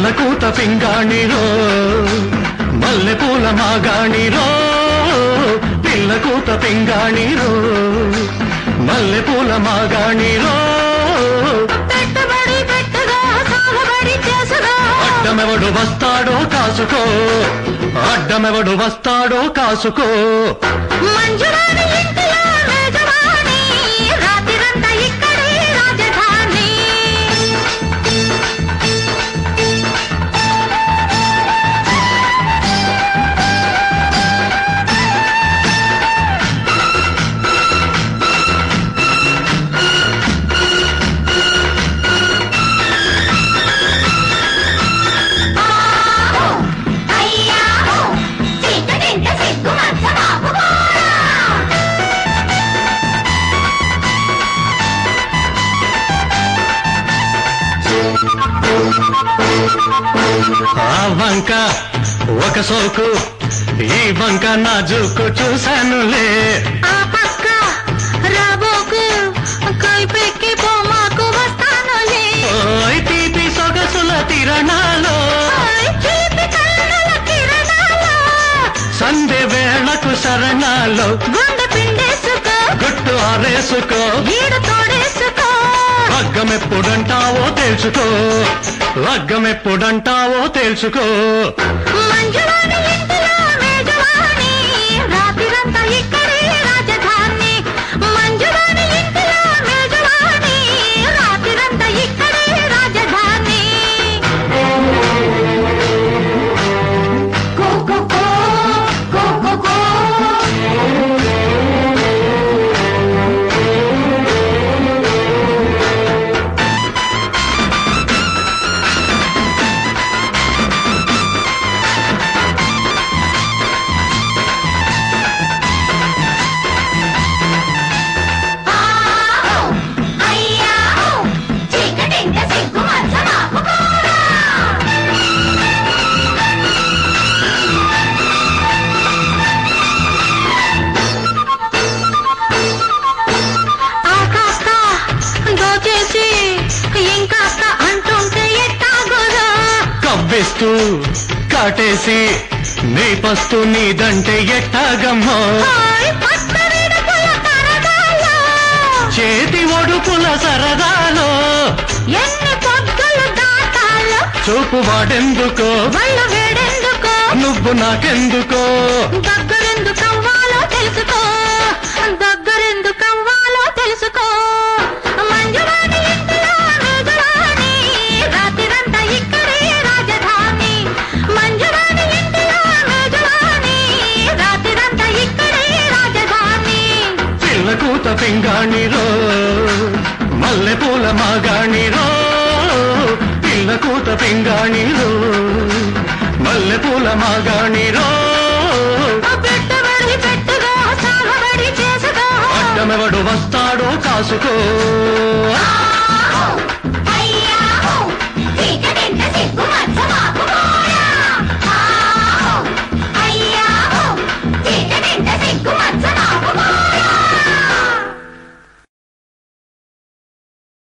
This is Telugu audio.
పిల్లకూత పింగాణిరో మల్లెపూల మాగాణిరో పిల్లకూత పింగాణిరో మల్లెపూల మాగాణిరో పెట్టుబడి పెట్టుగా సాగుబడి చేసుగా అడ్డమెవడు వస్తాడో కాసుకో అడ్డమెవడు వస్తాడో కాసుకో మంజువాణి ఇంటిలో మేజవాణి రాత్రిరంతా ఇక్కడే రాజధాని ఆ వంక ఒక సోకు ఈ వంక నా జూకు చూశానులే ఆ పక్క రాబోకు కైపెక్కి పోమాకు వస్తానులే ఓయ్ తీపి సొగసుల తిరణాలో చీపి కన్నుల కిరణాలు సంధ్య వేళకు శరణాలో గుండె పిండేసుకో గుట్టు ఆరేసుకో ఈడు తోడేసుకో లగ్గమెప్పుడంటావో తెలుసుకో లగ్గమెప్పుడంటావో తెలుసుకో మంజువాణి ఇంటిలో మేజవాణి రాత్రిరంతా ఇక్కడే రాజధాని మంజువాణి ఇంటిలో మేజవాణి రాత్రిరంతా ఇక్కడే రాజధాని కో కో కో కో కో కో కవ్విస్తూ కాటేసి నీ పస్తు నీదంటే ఎట్టాగమ్మో చేతి ఒడుపుల సరదాలో ఎన్ని పొద్దులు దాటాలో చూపు వాడెందుకో వల్ల వేడెందుకో నువ్వు నాకెందుకో దగ్గరెందుకవ్వాలో తెలుసుకో దగ్గరెందుకవ్వాలో తెలుసుకో మంజువాణి ఇంటిలో మేజవాణి రాత్రిరంతా ఇక్కడే రాజధాని మంజువాణి ఇంటిలో మేజవాణి రాత్రిరంతా ఇక్కడే రాజధాని పిల్లకూత పింగాణిరో మల్లెపూల మాగాణిరో పిల్లకూత పింగాణిరో మల్లెపూల మాగాణిరో పెట్టుబడి పెట్టుగా సాగుబడి చేసుగా అడ్డమెవడు వస్తాడో కాసుకో